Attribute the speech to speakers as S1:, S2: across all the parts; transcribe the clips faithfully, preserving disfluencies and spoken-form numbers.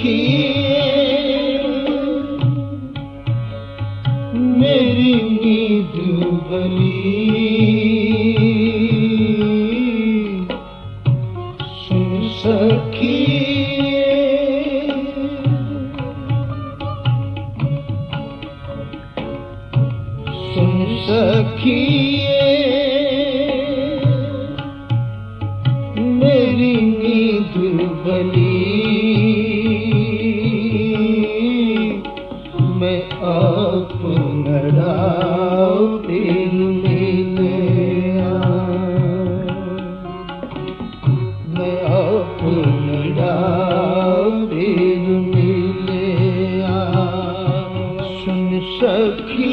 S1: मेरी नींद भली सुन सखी सुन सखी मेरी नींद भली मैं अपना दिल मिले मैं अपना दिल मिले सुन सखी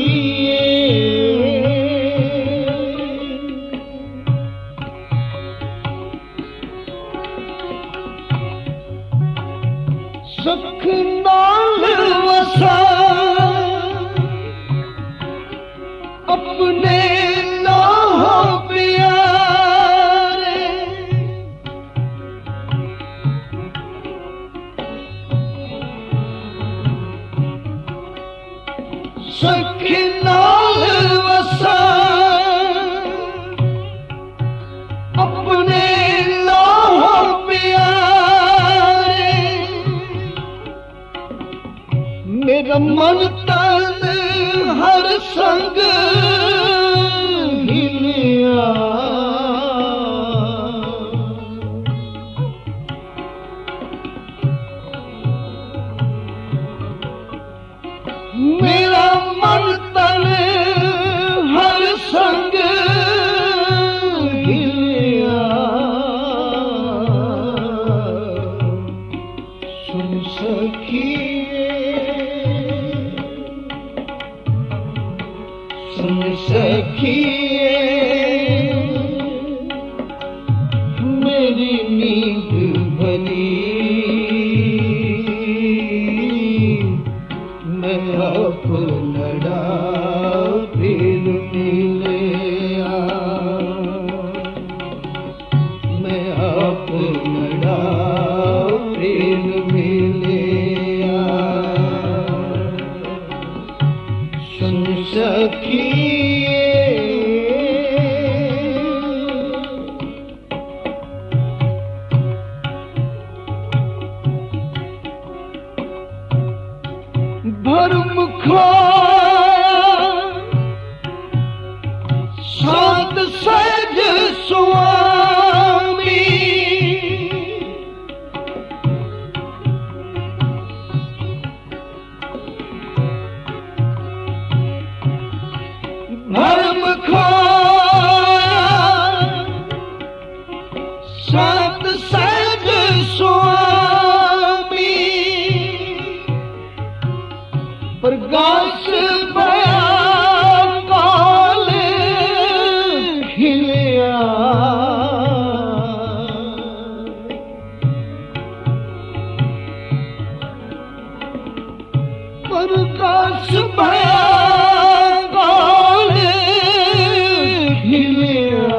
S1: सख नाल वसा अपने लाह प्यारे सख नाल वसा अपने लाह प्यारे मेरा मन तन हर संग हिलिया मेरा मन तन हर संग हिलिया सुन सखी सुन सखी मेरी नींद भली मैं अपना दिल मिले मैं अपना दिल मिले सुन सखी भरम सात सहज स्वामी भरम सात सहज स्वामी प्रकाश बयान काल खिलिया प्रकाश बयान काल खिलिया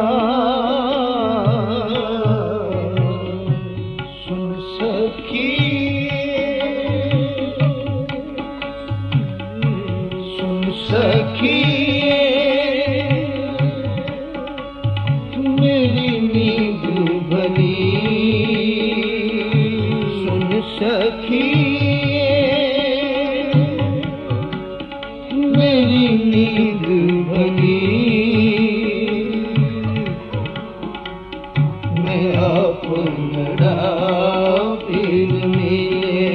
S1: सुन सखी सखी मेरी नींद भली सुन सखी मेरी नींद भली मैं अपना दिल मिले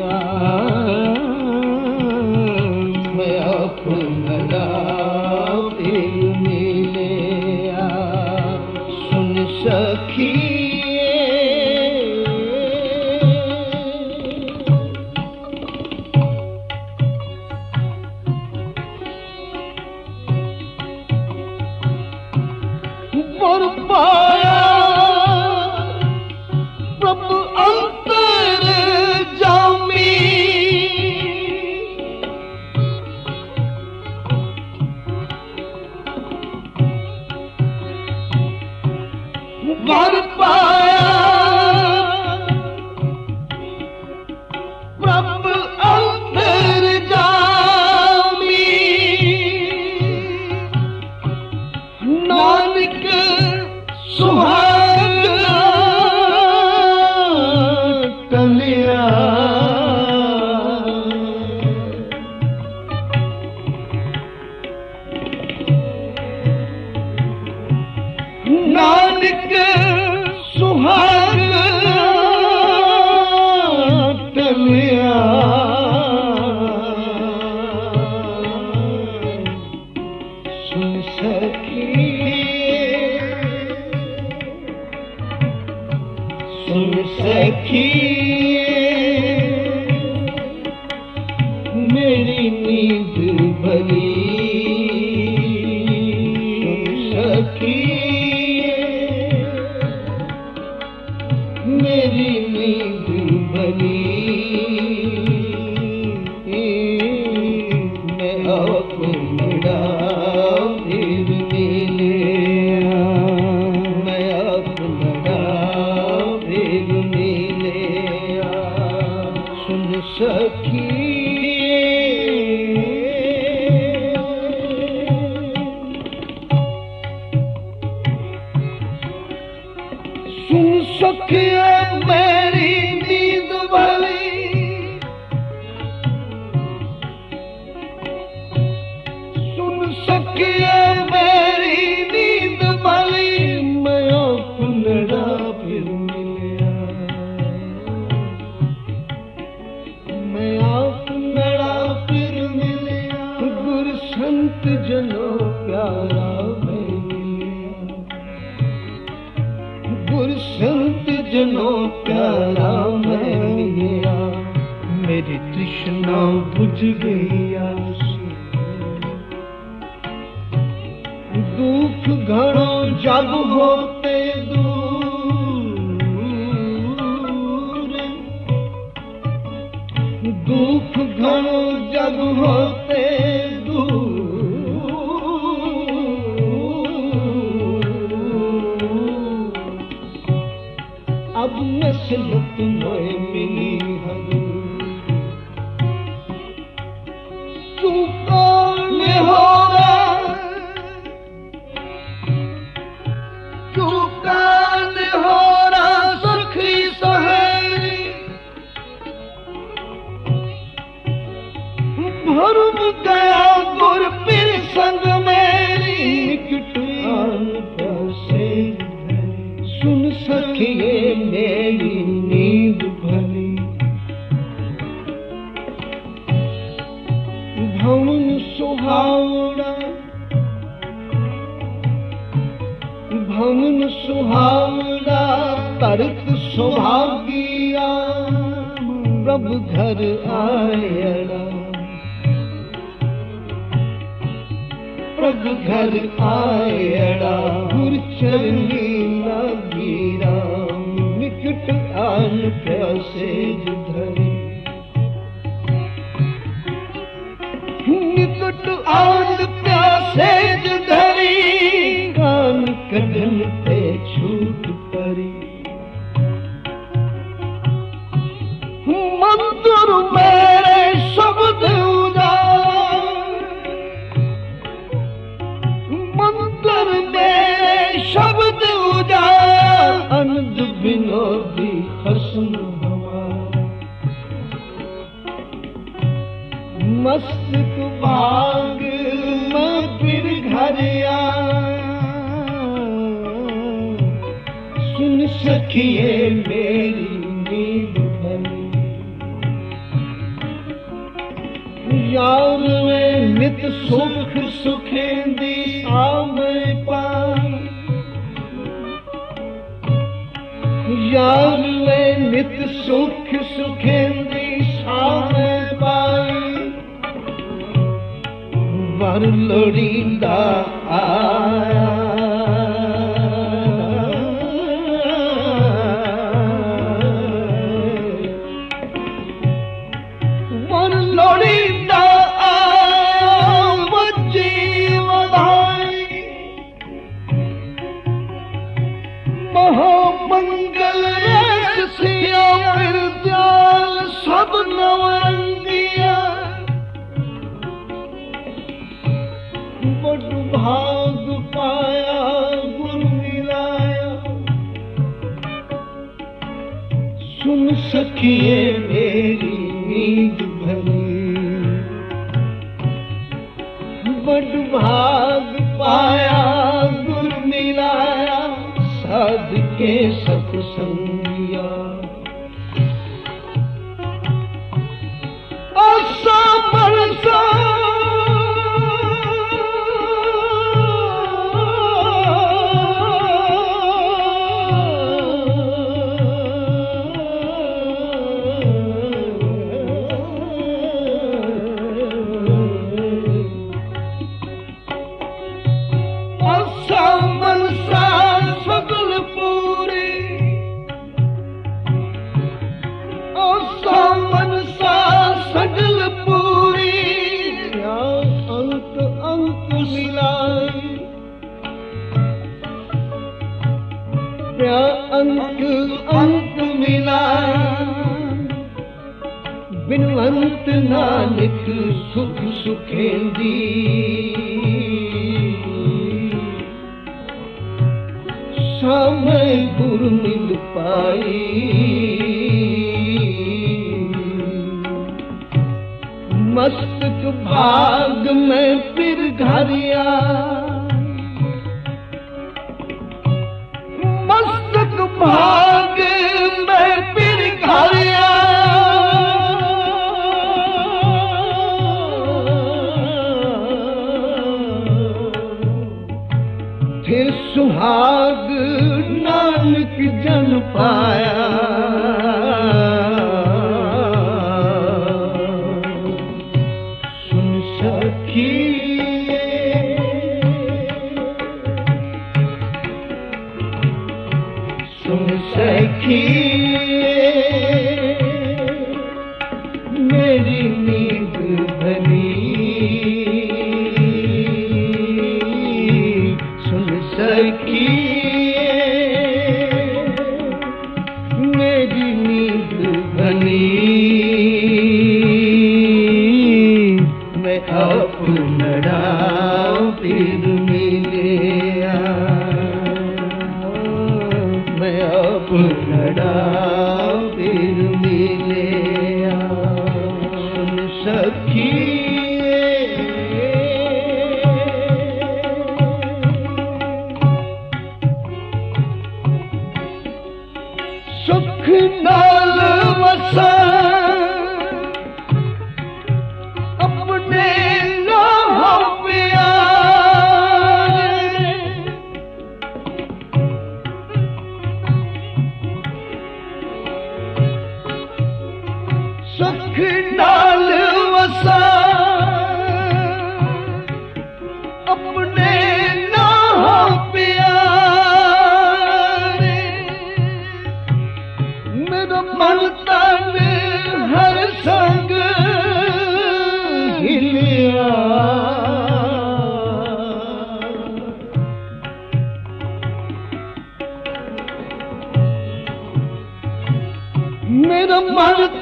S1: मैं अपना दिल मिले सुन सखी वर पाया प्रभु अंतर जामी वर पाया नानक सुहागना टलिया नानक सुहागना टलिया सुन सखी सुन सखी मेरी नींद भली सुन सखी मेरी नींद भली मैं अपना फिर मिले मैं अपना फिर मिले सुन सखी सुन सखिया मेरी नींद भली सुन सखिया मेरी नींद भली मैं अपना फिर मिलिया मैं अपना फिर मिलिया गुर संत जनो प्यारा गुर संत जनो प्यारा मैं मिलिया मेरी तृष्णा बुझ गई दुख घणो जब होते दूर दुख घणो जब होते अब नस्लत मोए मिली हजूर तू कौन होगा तू कौन होगा सुखी सहेली भरम गया गुर पीर संग मेरी निकट आन प्यासे सुन सखिए मेरी नींद भली भवन सुहावना भवन सुहावना तरत सौभागिया प्रभु घर आयड़ा प्रभु घर आयड़ा गुर चरनी गिरा निकट आन प्यासे धरी निकट आन प्यासे धरी कान कढन पे छूट परी मंदिर मेरे शब्द उदार मंदिर मेरे शब्द उदार अनंद विनोदी हसन हमारा मस्तक भाग मैं फिर घर सुन सखिए मेरी नींद भली यार में नित सुख सुखेंदी आमे पाई यार में नित सुख सुखेंदी सामे पाई वर लोड़ींदा आया वर लोड़ींदा आया वजी वधाई महामंगल रेख सिया विद्याल सब नवरंगिया बड़ भाग सखिए मेरी नींद भरी, बड़ भाग पाया गुर मिलाया साध के सत्संगिया। आसा बरसा अंक अंक मिला बिनवंत नानक सुख सुखेंदी। समय गुर मिल पाई मस्तक भाग में फिर घरिया। मस्तक भाग में फिर घरिया फिर सुहाग नानक जन पाया। सुन सखी सुन सखी मेरी नींद भरी। सुन सखी मेरी नींद भरी। मैं अपना फिर मिलिया। मैं अपना फिर मिलिया। सुन सखी सुख नाल वसा अपने नाम प्यारे। सुख नाल वसा अपने नाम प्यारे। मेरा मन तन हर संग हिलिया। मेरा मन